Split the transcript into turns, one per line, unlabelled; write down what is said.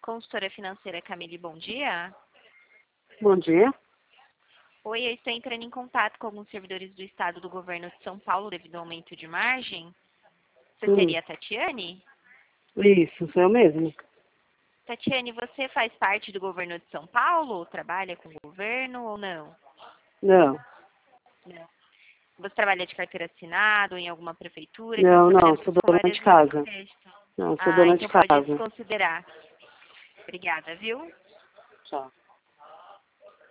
Consultora financeira Camille, bom dia.
Bom dia.
Oi, eu estou entrando em contato com alguns servidores do Estado do Governo de São Paulo devido ao aumento de margem. Você seria a Tatiane?
Isso, sou eu mesmo.
Tatiane, você faz parte do Governo de São Paulo? Trabalha com o governo ou não?
Não,
Não. Você trabalha de carteira assinada ou em alguma prefeitura que
não,
está
não,
trabalhando
sou
com
dona
áreas
de
de
casa.
crédito?
Não, sou
Ah,
dona de
então pode
casa.
desconsiderar. Obrigada, viu?
Tchau.